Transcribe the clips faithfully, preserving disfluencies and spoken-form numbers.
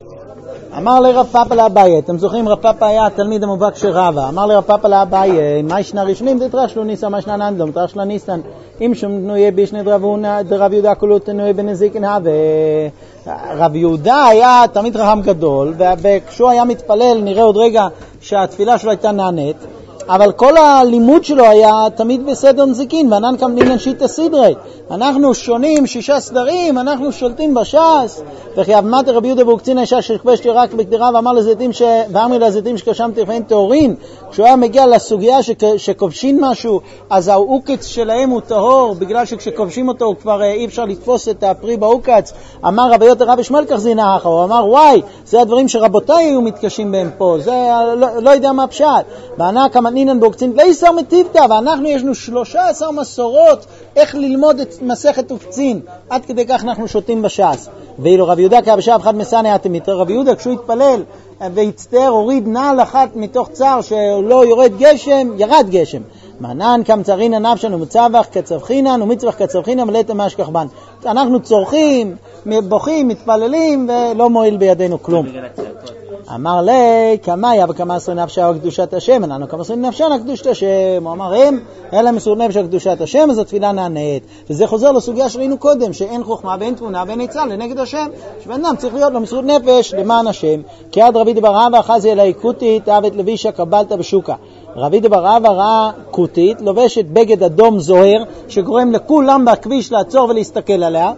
אמר לרב פאפא לאביי, אתם זוכרים רב פאפא היה התלמיד המובהק של רבא, אמר לרב פאפא לאביי, מה ישנה ראשונים דתרש לו ניסה, מה ישנה ננדלום, תרש לו ניסן, אם שום תנויה בישנה דרב יהודה כולו תנויה בנזיקין הווה. רב יהודה היה תלמיד חכם גדול, וכשהוא היה מתפלל, נראה עוד רגע שהתפילה שלו הייתה נענית, אבל כל הלימוד שלו היה תמיד בסדר נזיקין, וענן כמדינן שיטה סדרי. אנחנו שונים שישה סדרים, אנחנו שולטים בש"ס. וכי אבמת רבי יהודה והוקצין האישה שכבשתי רק בקדירה, ואמר לזיתים ש... ואמר לזיתים שקשם תרפאים טהורין. כשהוא היה מגיע לסוגיה שק... שכובשים משהו, אז העוקץ שלהם הוא טהור, בגלל שכשכובשים אותו כבר אי אפשר לתפוס את הפרי בעוקץ. אמר רבי יהודה רבי שמואל כך זינה אחר, הוא אמר וואי, זה הדברים שרבותיי היו מתקשים בהם פה, זה לא, לא יודע מה פשט. וענה כמדינן בהוקצין לאיסר מטיבתא, ואנחנו יש לנו שלושה עשר מסורות איך ללמוד את מסכת וקצין, עד כדי כך אנחנו שותים בש"ס. ואילו רב יהודה כי בשעה אחד מסענה התמיד, רב יהודה כשהוא התפלל והצטער הוריד נעל אחת מתוך צער שלא יורד גשם, ירד גשם. מענן כמצרין הנפשן ומצווח כצווחינן ומצווח כצווחינן מלאתם משכח בן. אנחנו צורכים, בוכים, מתפללים ולא מועיל בידינו כלום. אמר לי, כמה היה וכמה עשרה נפשה וקדושת השם, אנו כמה עשרה נפשה קדושת השם. הוא אמר, הם, אלה מסורת נפשה קדושת השם, אז התפילה נענית. וזה חוזר לסוגיה שראינו קודם, שאין חוכמה ואין תבונה ואין עצה לנגד השם. שבן אדם צריך להיות לו מסורת נפש למען השם. כי עד רבי דבר רבא חזי אלי קוטית, אבת לבישה קבלת בשוקה. רבי דבר רבא ראה קוטית, לובשת בגד אדום זוהר, שגורם לכולם בכביש לעצור ולהסתכל עליה.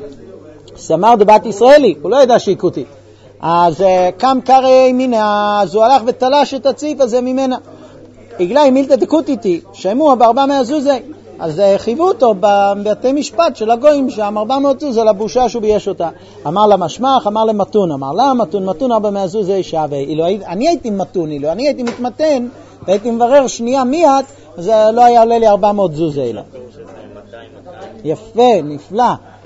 סמר דבת ישראלי, הוא לא ידע שהיא קוטית. אז קם קרא ימינה, אז הוא הלך ותלש את הציף הזה ממנה. הגלה מילתא דקוטיתי, שמוע בארבע מאות זוזי. אז חייבו אותו בבתי משפט של הגויים שם, ארבע מאות זוז על הבושה שהוא בייש אותה. אמר לה משמח, אמר למתון, אמר לה מתון, מתון ארבע מאות זוזי שווה. אילו אני הייתי מתון, אילו אני הייתי מתמתן, והייתי מברר שנייה מי את, אז לא היה עולה לי ארבע מאות זוזי. יפה, נפלא.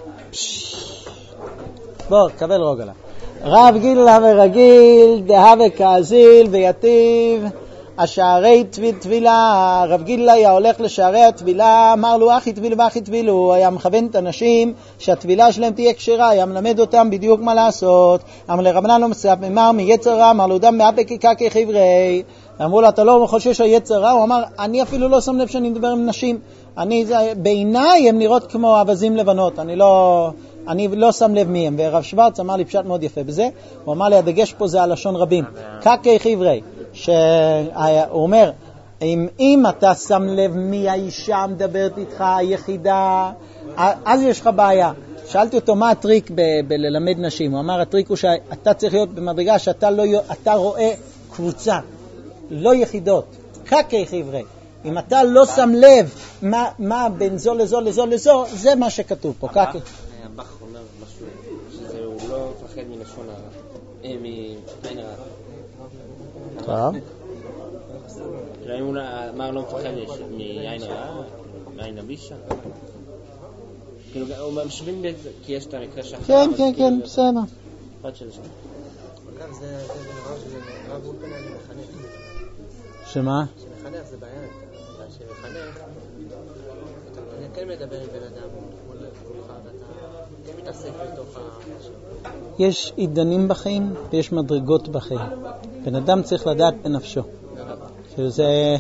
בוא, קבל רוגלה. רב גילה ורגיל, דהווה כאזיל ויטיב, השערי תבילה. רב גילה היה הולך לשערי התבילה, אמר לו אחי תביל ואחי תבילו, הוא היה מכוון את אנשים שהתבילה שלהם תהיה כשרה, היה מלמד אותם בדיוק מה לעשות. אמר לרבנן לא מסף, אמר מיצר רע, אמר לו דם מאפה כקקי חברי. אמרו לו אתה לא חושש היצר רע? הוא אמר אני אפילו לא שם לב שאני מדבר עם נשים, אני, בעיניי הם נראות כמו אבזים לבנות, אני לא... אני לא שם לב מי הם. ורב שוורץ אמר לי פשט מאוד יפה בזה, הוא אמר לי הדגש פה זה הלשון רבים, קקי חברי, שהוא אומר אם, אם אתה שם לב מי האישה מדברת איתך היחידה, אז יש לך בעיה. שאלתי אותו מה הטריק ב- בללמד נשים, הוא אמר הטריק הוא שאתה צריך להיות במדרגה שאתה לא, אתה רואה קבוצה, לא יחידות, קקי חברי. אם אתה לא שם לב מה, מה בין זו לזו לזו לזו, זה מה שכתוב פה, קקי. הבח אומר משהו, שהוא לא מפחד מלשון הרע, מעין הרע. טוב. אם הוא אמר לא מפחד מעין הרע, מעין הבישה. כאילו, הוא משווים בזה, כי יש את המקרה שאחר. כן, כן, כן, בסדר. פרט של זה. אגב, זה דבר שזה רב אולפן אני מחנך. שמה? שמחנך זה בעיה, שמחנך, אתה כן מדבר עם בן אדם, ואתה כן מתעסק בתוך ה... יש עידנים בחיים ויש מדרגות בחיים. בן אדם צריך לדעת בנפשו. זה,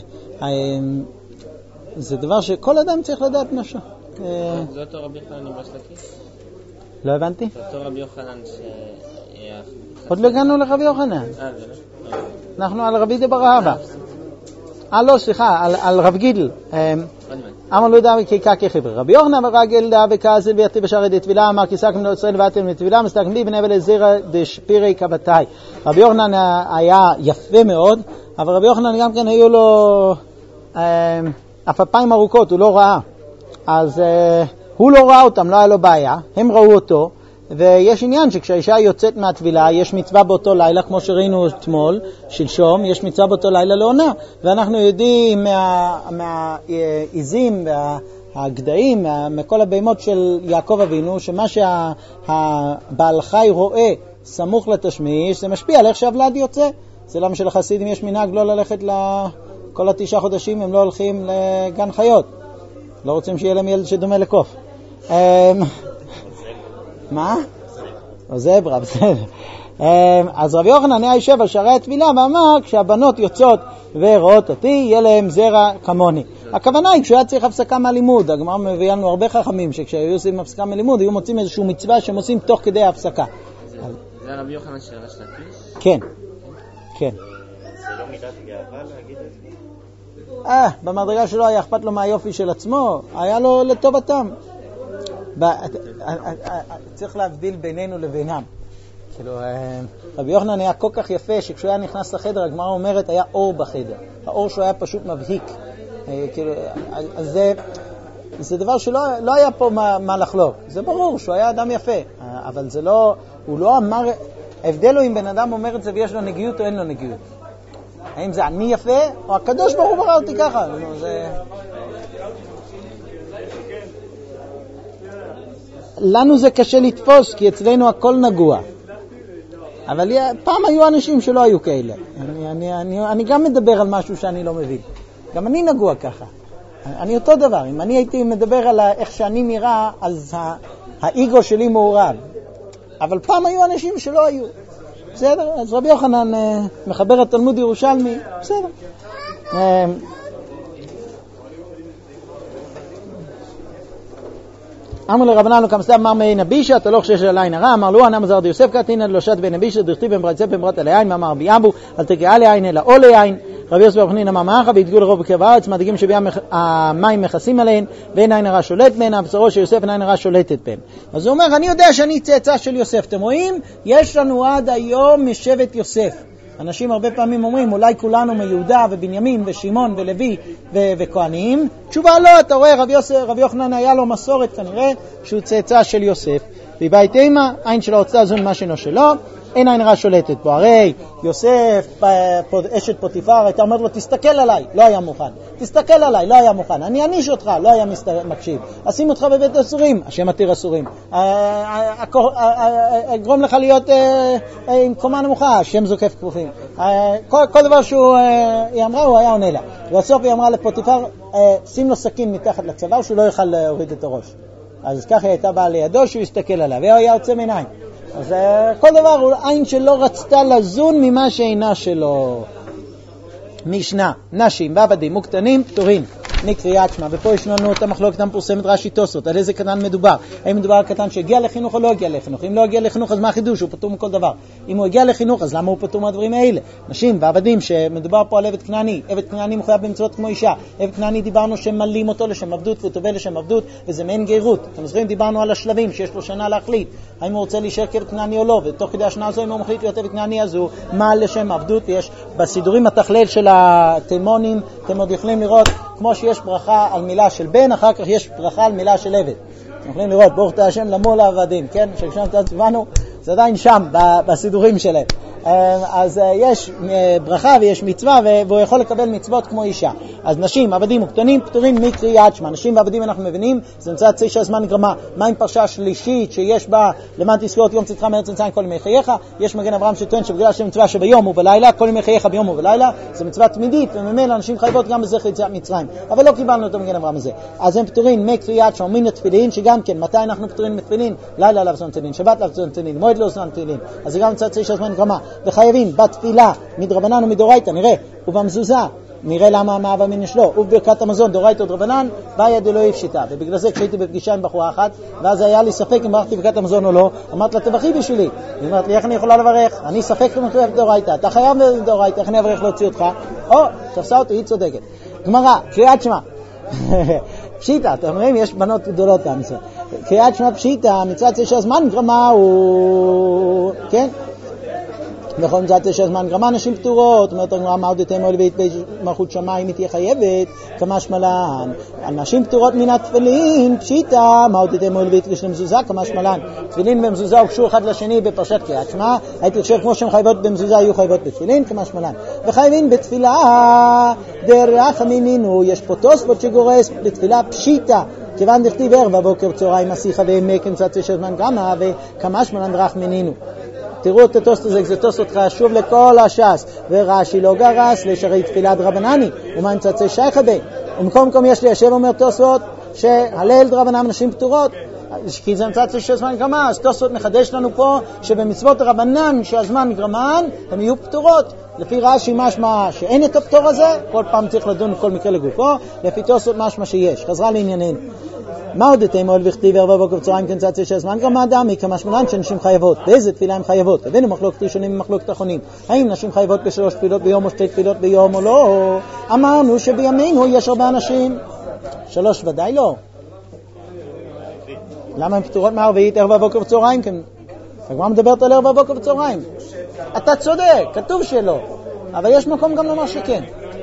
זה דבר שכל אדם צריך לדעת בנפשו. זה אותו רבי יוחנן עם רסלקי? לא הבנתי? זה אותו רבי יוחנן ש... עוד לא הגענו לרבי יוחנן. אנחנו על רבי דבר רבא. אה לא, סליחה, על, על רב גידל. אמר לא יודע כיקה כחבר. רבי יוחנן ורגל דעה וכאזל ויתיב בשערי דתבילה, אמר כיסקם לא ישראל ואתם לתבילה, מסתכם לי בני ולזירה דשפירי כבתאי. רבי יוחנן היה יפה מאוד, אבל רבי יוחנן גם כן היו לו אפיים ארוכות, הוא לא ראה. אז הוא לא ראה אותם, לא היה לו בעיה, הם ראו אותו. ויש עניין שכשהאישה יוצאת מהתבילה, יש מצווה באותו לילה, כמו שראינו אתמול, שלשום, יש מצווה באותו לילה לעונה. ואנחנו יודעים מהעיזים והגדיים, מכל הבהמות של יעקב אבינו, שמה שהבעל חי רואה סמוך לתשמיש, זה משפיע על איך שהוולד יוצא. זה למה שלחסידים יש מנהג לא ללכת לכל התשעה חודשים, הם לא הולכים לגן חיות. לא רוצים שיהיה להם ילד שדומה לקוף. מה? או זברה, בסדר. אז רבי יוחנן היה יושב על שערי התפילה ואמר, כשהבנות יוצאות ורואות אותי, יהיה להם זרע כמוני. הכוונה היא, כשהיה צריך הפסקה מהלימוד, הגמרא מביאה לנו הרבה חכמים, שכשהיו עושים הפסקה מהלימוד, היו מוצאים איזושהי מצווה שהם עושים תוך כדי ההפסקה. זה רבי יוחנן של ראש לקיש? כן, כן. זה לא מידת גאווה להגיד את זה? אה, במדרגה שלו היה אכפת לו מהיופי של עצמו, היה לו לטובתם. צריך להבדיל בינינו לבינם. כאילו, רבי יוחנן היה כל כך יפה שכשהוא היה נכנס לחדר, הגמרא אומרת, היה אור בחדר. האור שלו היה פשוט מבהיק. כאילו, אז זה, זה דבר שלא לא היה פה מה, מה לחלוק. זה ברור שהוא היה אדם יפה, אבל זה לא, הוא לא אמר, ההבדל הוא אם בן אדם אומר את זה ויש לו נגיעות או אין לו נגיעות. האם זה אני יפה או הקדוש ברוך הוא ברא אותי ככה? זה... לנו זה קשה לתפוס כי אצלנו הכל נגוע. אבל פעם היו אנשים שלא היו כאלה. אני, אני, אני, אני גם מדבר על משהו שאני לא מבין. גם אני נגוע ככה. אני אותו דבר. אם אני הייתי מדבר על איך שאני נראה, אז האיגו שלי מעורב. אבל פעם היו אנשים שלא היו. בסדר? אז רבי יוחנן מחבר את תלמוד ירושלמי. בסדר. אמר לרבנן לו כמסתיו אמר מעין הבישה, אתה לא חושב של עין הרע, אמר לו, אנם זרד יוסף קטין, לא שת בין הבישה, דרכתי בן ברצה בן ברט על העין, אמר רבי אבו, אל תגעה לעין אלא או לעין, רבי יוסף ברוך נין אמר מאחה, והתגעו לרוב בקרב הארץ, מדגימים שהמים מכסים עליהן, ואין עין הרע שולט בהן, הבשרו של יוסף אין עין הרע שולטת בהן. אז הוא אומר, אני יודע שאני צאצא של יוסף, אתם רואים? יש לנו עד היום משבט יוסף. אנשים הרבה פעמים אומרים, אולי כולנו מיהודה ובנימין ושמעון ולוי ו- וכהנים. תשובה לא, אתה רואה, רבי, יוסף, רבי יוחנן היה לו מסורת כנראה שהוא צאצא של יוסף. ובית אימה, עין של ההוצאה זו מה שאינו שלו, אין עין רע שולטת בו. הרי יוסף, אשת פוטיפר, הייתה אומרת לו, תסתכל עליי, לא היה מוכן. תסתכל עליי, לא היה מוכן. אני אניש אותך, לא היה מקשיב. אשים אותך בבית אסורים, השם עתיר אסורים. אגרום לך להיות עם קומה נמוכה, השם זוקף כפופים. כל דבר שהיא אמרה, הוא היה עונה לה. ובסוף היא אמרה לפוטיפר, שים לו סכין מתחת לצוואר, שהוא לא יוכל להוריד את הראש. אז ככה היא הייתה באה לידו, שהוא יסתכל עליה, והוא היה יוצא מעיניים. אז כל דבר הוא עין שלא רצתה לזון ממה שאינה שלו. משנה, נשים ועבדים וקטנים פטורים מקריאת שמע, ופה יש לנו את המחלוקת המפורסמת רש"י תוספות, על איזה קטן מדובר. האם מדובר על קטן שהגיע לחינוך או לא הגיע לחינוך? אם לא הגיע לחינוך, אז מה החידוש? הוא פטור מכל דבר. אם הוא הגיע לחינוך, אז למה הוא פטור מהדברים האלה? נשים ועבדים, שמדובר פה על עבד כנעני, עבד כנעני מחויב במצוות כמו אישה. עבד כנעני דיברנו שמלים אותו לשם עבדות והוא טובל לשם עבדות, וזה מעין גרות. אתם זוכרים, דיברנו על השלבים שיש לו שנה להחליט האם הוא רוצה להישאר כעבד כנעני או לא, ותוך כדי השנה הזו אם הוא מחליט להיות עבד כנעני, אז הוא מעל לשם עבדות. יש בסידורים התכלל של התימונים, אתם עוד יכולים לראות כמו שיש ברכה על מילה של בן, אחר כך יש ברכה על מילה של עבד. אתם יכולים לראות, ברוך אתה השם למול העבדים, כן? שכשם תצבנו, זה עדיין שם, בסידורים שלהם. אז יש ברכה ויש מצווה, והוא יכול לקבל מצוות כמו אישה. אז נשים, עבדים וקטנים, פטורים מקריאת שמע. נשים ועבדים אנחנו מבינים, זה נמצא תשע זמן גרמה. מה עם פרשה שלישית שיש בה, למען תזכור יום צאתך מארץ מצרים כל ימי חייך? יש מגן אברהם שטוען שבגלל שמצווה שביום ובלילה, כל ימי חייך ביום ובלילה, זה מצווה תמידית, וממילא אנשים חייבות גם בזכר יציאת מצרים. אבל לא קיבלנו את המגן אברהם הזה. אז הם פטורים מקריאת שמע מן התפילין, שגם כן, מתי אנחנו פטורים מתפילין? לילה לבזון תפילין, שבת לבזון תפילין, מועד לבזון תפילין. אז זה גם נמצא תשע זמן גרמה. וחייבים בתפילה מדרבנן ומדורייתא, נראה, ובמזוזה נראה למה המאהבה מן ישלו, ובברכת המזון דורייתא ודרבנן ביד אלוהי פשיטה. ובגלל זה כשהייתי בפגישה עם בחורה אחת, ואז היה לי ספק אם ברכתי ברכת המזון או לא, אמרת לה תברכי בשבילי. היא אמרת לי איך אני יכולה לברך? אני ספק אם אני דורייתא, אתה חייב דורייתא, איך אני אברך להוציא אותך? או, תפסה אותי, היא צודקת. גמרא, קריאת שמע פשיטה, אתם אומרים, יש בנות גדולות כאן. קריאת שמע פשיטה, מצוות תשע זמן גרמה הוא, כן? בכל מצוות תשע זמן גרמה נשים פטורות, אומרת הגמרא מה הודיתם או לבית מלכות שמיים היא תהיה חייבת, כמה שמלן. נשים פטורות מן התפילין, פשיטה, מה הודיתם או לבית כשלם מזוזה, כמה שמלן. תפילין ומזוזה הוקשו אחד לשני בפרשת קריאת שמע, הייתי חושב כמו שהן חייבות במזוזה היו חייבות בתפילין, כמה שמלן. וחייבים בתפילה דרך מינינו, יש פה תוספות שגורס בתפילה פשיטה, כיוון דכתיב ערב בבוקר צהריים מסיחה וימי כמצוות תשע זמן גרמה וכמה שמלן דרך מינינו. תראו את התוספות הזה, זה תוספות חשוב לכל הש"ס. ורש"י לא גרס לשרי תפילת רבנני ומה נצצי שייכה בי. ומקום מקום יש לי השם אומר תוספות שהלל דרבנן נשים פטורות. כי זה מצאת שהזמן גרמה, אז תוספות מחדש לנו פה שבמצוות רבנן שהזמן גרמן הן יהיו פטורות. לפי רש"י משמע שאין את הפטור הזה, כל פעם צריך לדון כל מקרה לגופו, לפי תוספות משמע שיש. חזרה לענייננו. מה עוד אתם עוד וכתיב ערב בבוקר בצהריים כן צאת שהזמן גרמה דמי כמשמען שנשים חייבות. באיזה תפילה הן חייבות? הבאנו מחלוקת ראשונים ומחלוקת אחרונים. האם נשים חייבות בשלוש תפילות ביום או שתי תפילות ביום או לא? אמרנו שבימינו יש הרבה אנשים. שלוש ודאי לא. למה הן פטורות מהערבית ערב בבוקר בצהריים? הגמרא מדברת על ערב בבוקר בצהריים. אתה צודק, כתוב שלא, אבל יש מקום גם לומר שכן.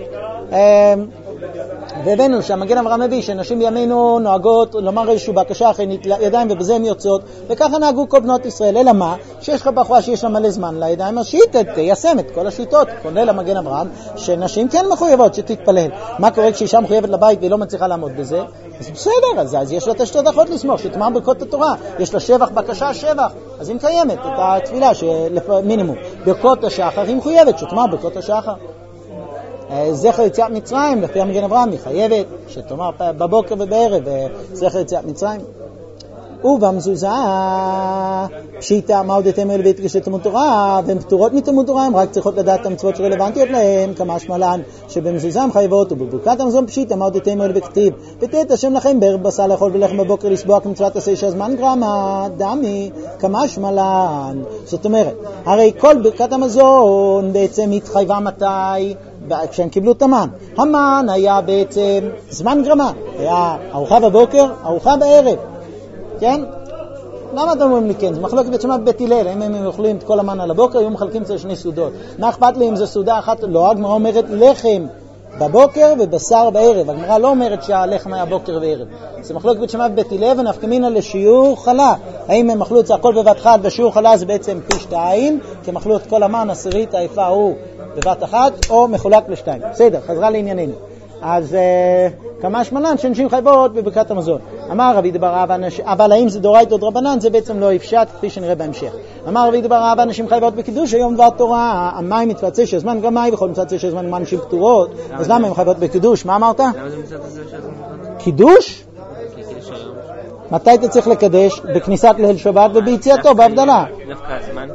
והבאנו שהמגן אברהם מביא שנשים בימינו נוהגות לומר איזושהי בקשה אחרי ידיים ובזה הן יוצאות, וככה נהגו כל בנות ישראל. אלא מה? שיש לך בחורה שיש לה מלא זמן לידיים, אז שהיא תיישם את כל השיטות, כולל המגן אברהם, שנשים כן מחויבות שתתפלל. מה קורה כשאישה מחויבת לבית והיא לא מצליחה לעמוד בזה? אז בסדר, אז, אז יש לה את השתי דקות לסמוך, שתאמר ברכות התורה, יש לה שבח, בקשה, שבח, אז היא מקיימת את התפילה מינימום. ברכות השחר היא מחויבת, שתאמר ברכות השחר. זכר יציאת מצרים, לפי המגן אברהם, היא חייבת, שתאמר בבוקר ובערב, זכר יציאת מצרים. ובמזוזה, פשיטה, מה עוד אתם אלווית כשתמות תורה, והן פטורות מתמות תורה, הן רק צריכות לדעת את המצוות שרלוונטיות להן, כמשמע לן, שבמזוזה הן חייבות, ובברכת המזון פשיטה, מה עוד אתם אלווית כתיב, ותת השם לכם בערב בשר לאכול ולחם בבוקר לסבוע כמצוות עשה שהזמן גרמה, דמי, כמשמע לן. זאת אומרת, הרי כל ברכת המזון בעצם התחייבה מתי? כשהם קיבלו את המן. המן היה בעצם זמן גרמה, היה ארוחה בבוקר, ארוחה בערב. כן? למה אתם אומרים לי כן? זה מחלוקת בית שמע בבית הלל, אם הם אוכלים את כל המן על הבוקר, היו מחלקים את זה לשני סעודות. מה אכפת לי אם זה סעודה אחת? לא, הגמרא אומרת לחם בבוקר ובשר בערב. הגמרא לא אומרת שהלחם היה בוקר וערב. זה מחלוקת בית שמע בבית הלל ונפקא מינה לשיעור חלה. האם הם אכלו את זה הכל בבת אחת, ושיעור חלה זה בעצם פי שתיים, כי הם אכלו את כל המן, עשירית, היפה הוא בבת אחת, או מחולק לשתיים. בסדר, חזרה לענייננו. אז uh, כמה שמלן שנשים חייבות בברכת המזון. אמר רבי דבר אבא, אבל האם זה דורייתא או דרבנן? זה בעצם לא יפשט, כפי שנראה בהמשך. אמר רבי דבר אבא, נשים חייבות בקידוש היום דבר תורה, המים מתפצה שהזמן גם מים, וכל מצד שהזמן מה נשים פטורות, אז למה הם חייבות בקידוש? מה אמרת? למה זה מצד הזה שהזמן? קידוש? מתי אתה צריך לקדש? בכניסת ליל שבת וביציאתו, בהבדלה. דווקא הזמן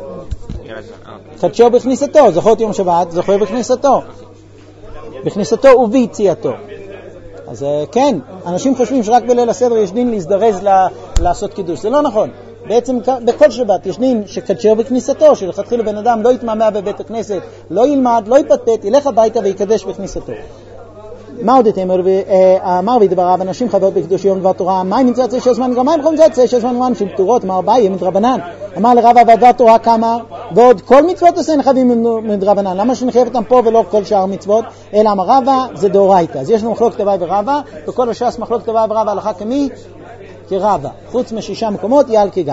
קדשו בכניסתו, זכות יום שבת, זכור בכניסתו. בכניסתו וביציאתו. אז כן, אנשים חושבים שרק בליל הסדר יש דין להזדרז ל- לעשות קידוש. זה לא נכון. בעצם בכל שבת יש דין שקדשו בכניסתו, שלכתחילה בן אדם לא יתמהמה בבית הכנסת, לא ילמד, לא יפטפט, ילך הביתה ויקדש בכניסתו. מה עוד אתם אמר ודבריו, אנשים חייבות בקדוש יום דבר תורה, מים מצאת זה שהזמן גם מים מצאת זה שהזמן מים של פטורות, אמר באי מדרבנן, אמר לרבא והדבר תורה כמה, ועוד כל מצוות עושה נחייבים מדרבנן, למה שנחייב אותם פה ולא כל שאר מצוות, אלא אמר רבא זה דאורייתא. אז יש לנו מחלוקת אביי ורבא, וכל הש"ס מחלוקת אביי ורבא הלכה כמי? כרבא, חוץ משישה מקומות יעל כגם.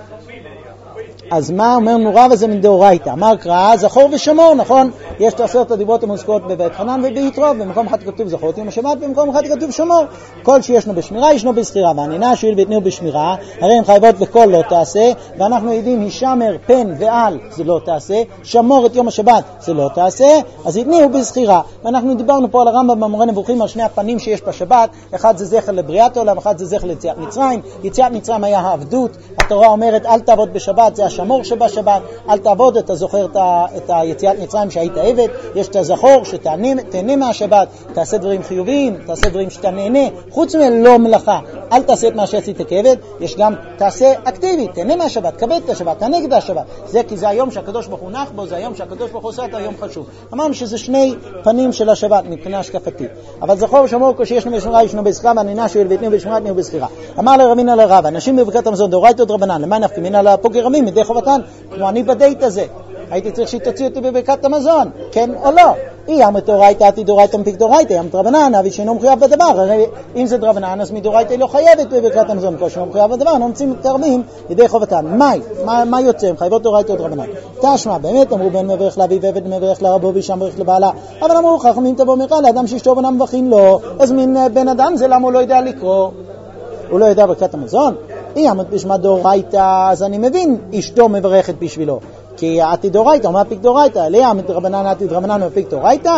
אז מה אומרנו רבא זה מדאורייתא? אמר קרא זכור ושמור, נכון? יש את עשרת הדיברות המוזכרות בבית חנן וביתרו, במקום אחד כתוב זכור יום השבת, במקום אחד כתוב שמור. כל שישנו בשמירה ישנו בזכירה, והנינה שואל ויתנו בשמירה, הרי הם חייבות בכל לא תעשה, ואנחנו יודעים הישמר פן ועל זה לא תעשה, שמור את יום השבת זה לא תעשה, אז יתנו בזכירה. ואנחנו דיברנו פה על הרמב"ם במורה נבוכים על שני הפנים שיש בשבת, אחד זה זכר לבריאת העולם, אחד זה זכר ליציאת מצרים. יציאת מצרים היה העבדות, התורה אומרת אל תעבוד בשבת, זה השמור שבשבת, אל תעבוד, אתה זוכר את היציאת מצרים שהיית עבד, יש את הזכור שתהנה מהשבת, תעשה דברים חיוביים, תעשה דברים שאתה נהנה, חוץ מלא מלאכה, אל תעשה את מה שעשית כעבד, יש גם תעשה אקטיבית, תהנה מהשבת, כבד את השבת, תענג את השבת, זה כי זה היום שהקדוש ברוך הוא נח בו, זה היום שהקדוש ברוך הוא עושה את היום חשוב. אמרנו שזה שני פנים של השבת מבחינה השקפתית, אבל זכור ושמור כשישנו בשמירה ישנו בזכירה, והנינה שואל ויתנו בשמירה יתנו בזכירה. אמר לרבינה לרבא, אנשים בברכת המזון דאורייתא דרבנן, למה נפקא מינה לפוגרמים מדי חובתן, כמו אני בדייט הזה, הייתי צריך שתוציא אותי בברכת המזון, כן או לא? היא אמרת דאורייתא, עתי דאורייתא מפיק דאורייתא, אמרת דרבנן, אבי שאינו מחויב בדבר, הרי אם זה דרבנן, אז מדאורייתא לא חייבת בברכת המזון, כל שאינו מחויב בדבר, נמצאים מתקרבים ידי חובתן. מהי? מה, מה יוצא? הם חייבות דאורייתא דרבנן. תשמע, באמת אמרו בן מברך לאביו ועבד מברך לרבו ואישה מברך לבעלה, אבל אמרו חכמים תבוא מרע לאדם שאשתו בנה מבכים לו, אז מין בן אדם זה למה הוא לא יודע לקרוא, הוא לא יודע ברכת המזון. היא אמרת בשמה דאורייתא, אז אני מבין אשתו מברכת בשבילו, כי עתי דאורייתא, מה פיק דאורייתא? אליה אמרת רבנן עתי דרבנן ופיק דאורייתא?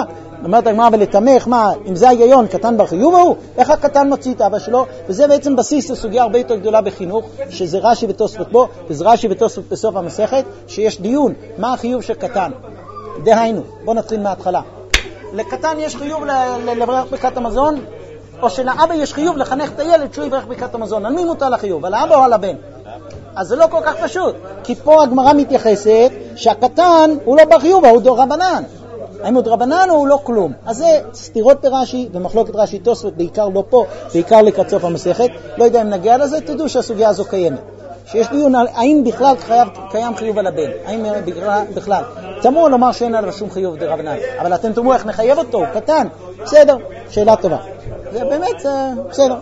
אומרת הגמרא ולתמך, מה, אם זה ההיגיון, קטן בחיוב הוא, איך הקטן מוציא את אבא שלו? וזה בעצם בסיס לסוגיה הרבה יותר גדולה בחינוך, שזה רש"י ותוספות בו, וזה רש"י ותוספות בסוף המסכת, שיש דיון, מה החיוב של קטן? דהיינו, בוא נתחיל מההתחלה. לקטן יש חיוב לברך ברכת המזון, או שלאבא יש חיוב לחנך את הילד שהוא יברך ברכת המזון. על מי מוטל החיוב? על האבא או על הבן? אז זה לא כל כך פשוט, כי פה הגמרא מתייחסת שהקטן הוא לא בחיוב, הוא דור רבנן. האם הוא דרבנן או הוא לא כלום? אז זה סתירות ברש"י ומחלוקת רש"י תוספות, בעיקר לא פה, בעיקר לקראת סוף המסכת. לא יודע אם נגיע לזה, תדעו שהסוגיה הזו קיימת. שיש דיון על האם בכלל חייב, קיים חיוב על הבן, האם בכלל. תמוה לומר שאין עליו שום חיוב דרבנן, אבל אתם תאמרו איך נחייב אותו, הוא קטן. בסדר, שאלה טובה. זה באמת, זה בסדר.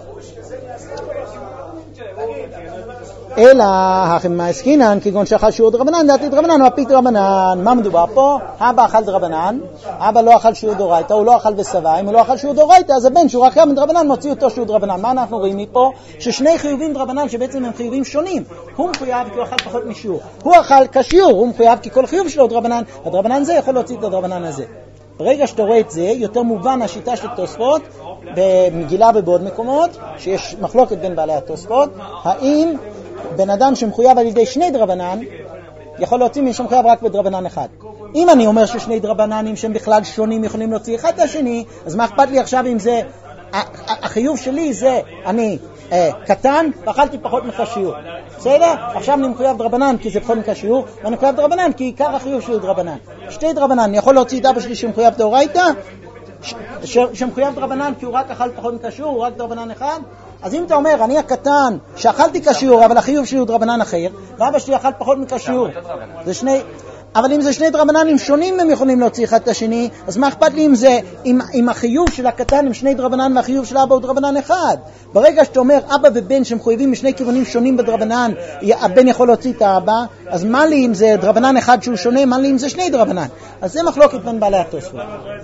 אלא החמה הסקינן, כגון שאכל שיעור דרבנן, דעתי דרבנן או הפית דרבנן. מה מדובר פה? אבא אכל דרבנן, אבא לא אכל שיעור דורייתא, הוא לא אכל בסבא. אם הוא לא אכל שיעור דורייתא, אז הבן שהוא רק היה מדרבנן מוציא אותו שיעור דרבנן. מה אנחנו רואים מפה? ששני חיובים דרבנן שבעצם הם חיובים שונים. הוא מחויב כי הוא אכל פחות משיעור. הוא אכל כשיעור, הוא מחויב כי כל חיוב שלו דרבנן. הדרבנן זה יכול להוציא את הדרבנן הזה. ברגע שאתה רואה את זה, יותר מובן השיטה של תוספות במגילה ובעוד מקומות, שיש מחלוקת בין בעלי התוספות, האם בן אדם שמחויב על ידי שני דרבנן יכול להוציא מי שמחויב רק בדרבנן אחד. אם אני אומר ששני דרבננים שהם בכלל שונים יכולים להוציא אחד את השני, אז מה אכפת לי עכשיו אם זה, החיוב שלי זה אני אה, קטן ואכלתי פחות מכשיעור. בסדר? עכשיו אני מחויב דרבנן כי זה פחות מכשיעור, ואני מחויב דרבנן כי עיקר החיוב שלי הוא דרבנן. שתי דרבנן, אני יכול להוציא את אבא שלי שמחויב דאורייתא, שמחויב דרבנן כי הוא רק אכל פחות מכשיעור, הוא רק דרבנן אחד. אז אם אתה אומר, אני הקטן שאכלתי כשיעור, אבל החיוב שלי הוא דרבנן אחר, ואבא שלי אכל פחות מכשיעור, זה שני, אבל אם זה שני דרבננים שונים הם יכולים להוציא אחד את השני, אז מה אכפת לי אם זה, אם, אם החיוב של הקטן הם שני דרבנן והחיוב של אבא הוא דרבנן אחד? ברגע שאתה אומר אבא ובן שהם חויבים משני כיוונים שונים בדרבנן, הבן יכול להוציא את האבא, אז מה לי אם זה דרבנן אחד שהוא שונה, מה לי אם זה שני דרבנן? אז זה מחלוקת בין בעלי התוספות.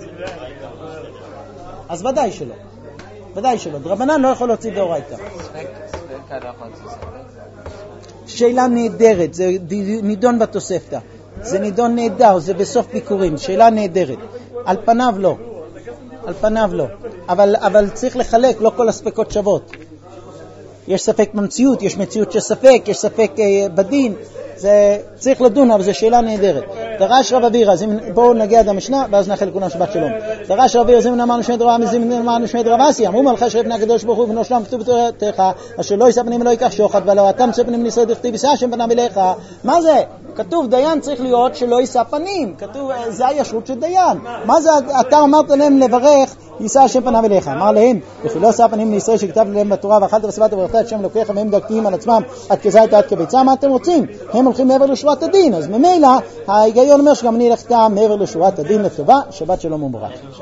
אז ודאי שלא. ודאי שלא. דרבנן לא יכול להוציא דאורייתא. שאלה נהדרת, זה נידון בתוספתא. זה נידון נהדר, זה בסוף ביקורים. שאלה נהדרת. על פניו לא. על פניו לא. אבל, אבל צריך לחלק, לא כל הספקות שוות. יש ספק במציאות, יש מציאות של ספק, יש ספק אה, בדין. זה צריך לדון, אבל זו שאלה נהדרת. דרש רב אבירא, בואו נגיע עד המשנה, ואז נאחל לכולם שבת שלום. דרש רב אבירא, זימן אמרנו שמי דרבה, זימן אמרנו שמי דרבה אסי, אמרו מלכה שרב בני הקדוש ברוך הוא ובנו שלום כתוב בתורתך, אשר לא יישא פנים ולא ייקח שוחד, ולא אתם שא פנים לישראל דכתיב יישא השם פניו אליך. מה זה? כתוב דיין צריך להיות שלא יישא פנים. כתוב, זה הישרות של דיין. מה זה אתה אמרת להם לברך יישא השם פניו אליך? אמר להם, וכי לא שא פנים לישראל שכתב להם בתורה ואכלת ושבעת וברכת את שם אלוקיך והם דקתיים על עצמם עד כזית עד כביצה. מה אתם רוצים? הם הולכים מעבר לשורת הדין, אז ממילא ההיגיון אומר שגם אני אלך מעבר לשורת הדין לטובה. שבת שלום ומבורך.